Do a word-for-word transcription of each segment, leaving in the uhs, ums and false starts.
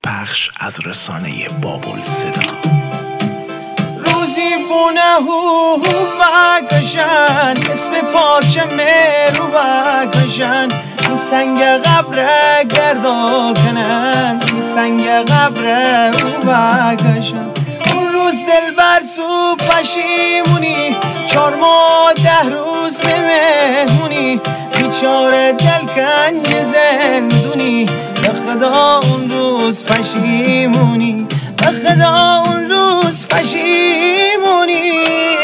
پخش از رسانه بابل صدا. روزی بونه هو بکشن، اسم پارچه رو بکشن، این سنگ قبر گردا کنن، این سنگ قبر رو بکشن. اون روز دل بر تو پشیمونی، چار ماه ده روز به مهمونی، بیچاره دل کنج زندونی، به خدا اون روز پشیمونی، به خدا اون روز پشیمونی.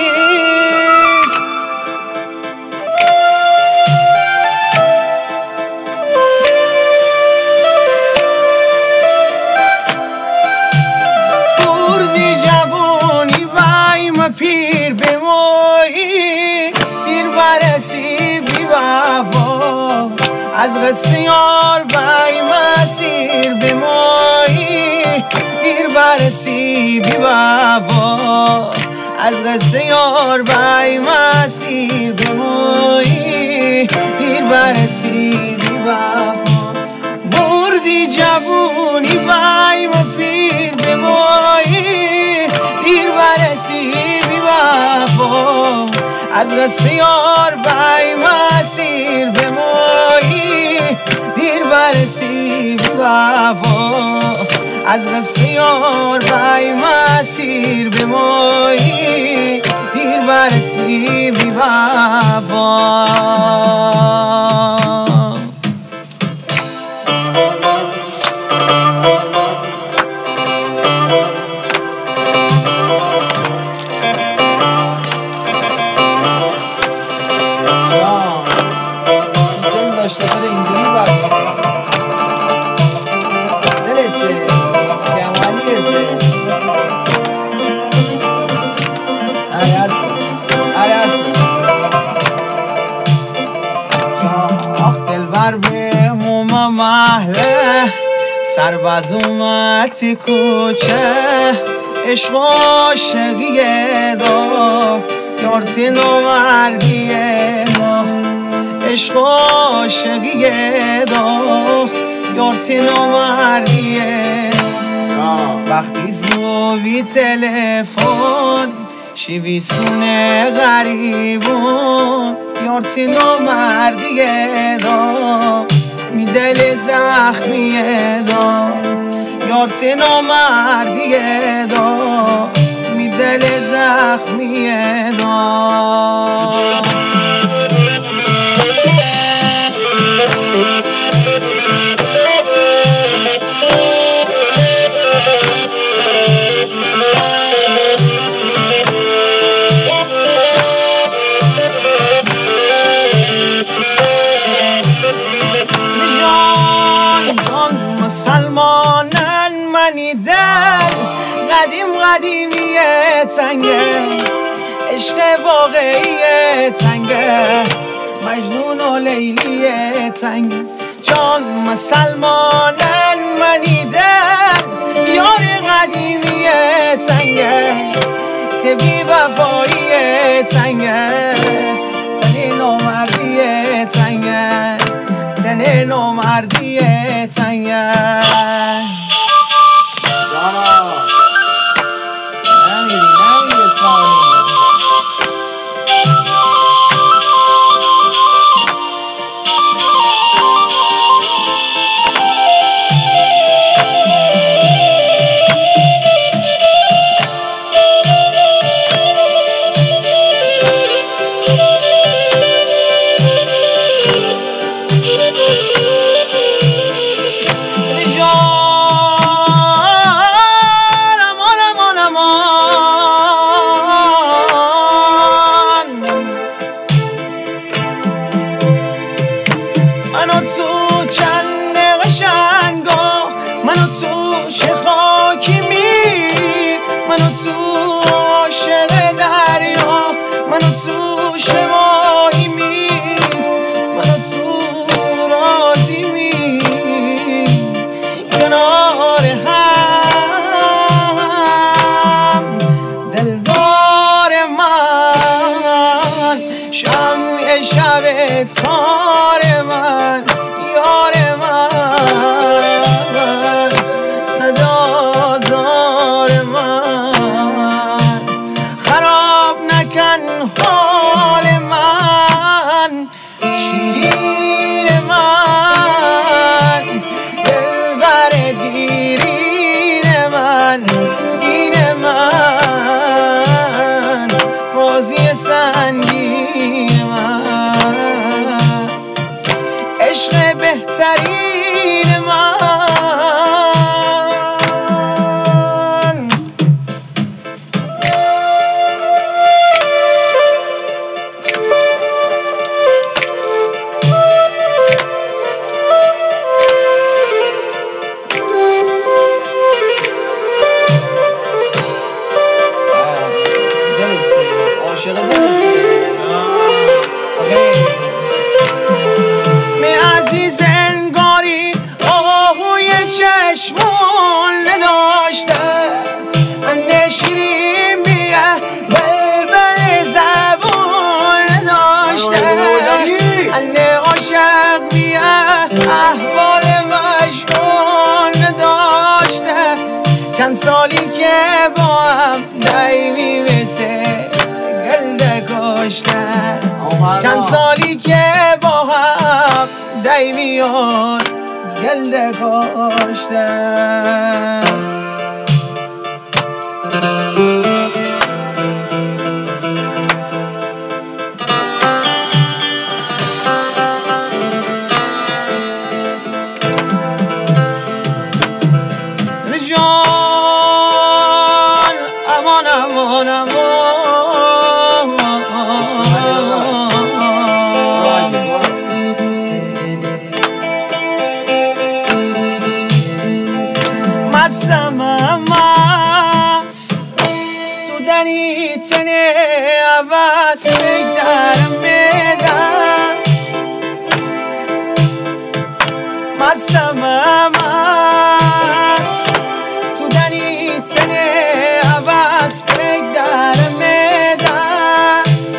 بردی جوانی بایم پیر بمایی، دیر برسی بی وفا، از قصه یار بایم اسیر بمایی، دیر برسی بی وفا، از قصه یار بایم اسیر بمایی، دیر برسی بی وفا. بردی جوانی بایم پیر بمایی، دیر برسی بی وفا، از قصه یار بایم اسیر بمایی، دیر برسی بی وفا، از قصه یار بایم اسیر بمایی، دیر برسی بی وفا. محله سرباز اومدی کوچه، عشق و عاشقیه دا، یارتی نامردیه دا، عشق و عاشقیه دا، یارتی نامردیه. وقتی زوبی تلفن شیوی سونه غریبون، یارتی نامردیه دا، می دل زخمیه دا، یارتی نامردیه دا، می دل زخمیه دا. مسلمانن منی دل قدیم قدیمیه تنگه، عشق واقعیه تنگه، مجنون و لیلیه تنگه. جان مسلمانن منی دل یار قدیمیه تنگه، تبی وفاییه تنگه، تنی نامردیه تنگه، تنی نامردیه تنگه. منو تو چند قشنگا، منو تو چه خاکی می، منو تو عاشق دریا، منو تو چه ماهی می، منو تو راضی می، کنار هم دلدار من، شمع شب تار من، یار من، نداره چند سالی که با هم دایمی مثل گل کشتن، چند سالی که با هم دایمیان گل کشتن. مستم مست تو دنی تنه عوض بگدرم به دست، مستم مست تو دنی تنه عوض بگدرم به دست.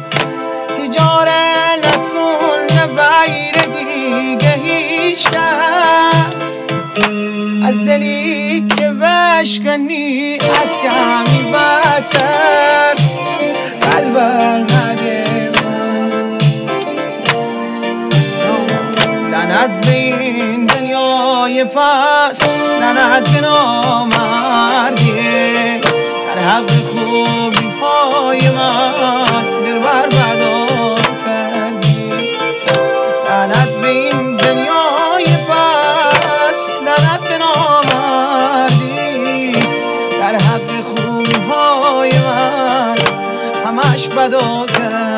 تجارتون نبایر دیگه هیچ کس، از دلی که بشکنی اتکمی و ترس قلبم نده لعنت به این دنیای پس، لعنت به نامردی در حق خوبی های من دل بر بدا کردی. لعنت به این دنیای پس، لعنت به نامردی در حق خوبی های من همش بدا کرد.